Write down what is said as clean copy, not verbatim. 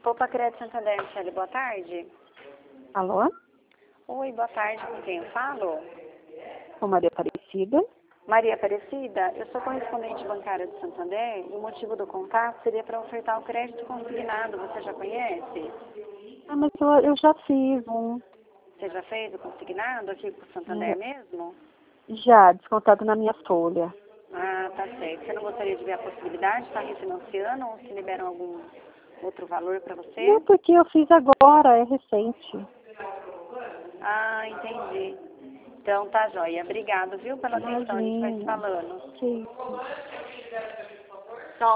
Copa Crédito Santander, Michele, boa tarde. Alô? Oi, boa tarde, com quem eu falo? Com Maria Aparecida. Maria Aparecida, eu sou correspondente bancária do Santander e o motivo do contato seria para ofertar o crédito consignado. Você já conhece? Ah, mas eu já fiz um. Você já fez o consignado aqui com o Santander mesmo? Já, descontado na minha folha. Ah, tá certo. Você não gostaria de ver a possibilidade de estar refinanciando ou se liberam algum outro valor para você? Não, porque eu fiz agora, é recente. Ah, entendi. Então tá joia. Obrigado, viu, pela atenção. A gente vai se Imagina. falando. Que isso.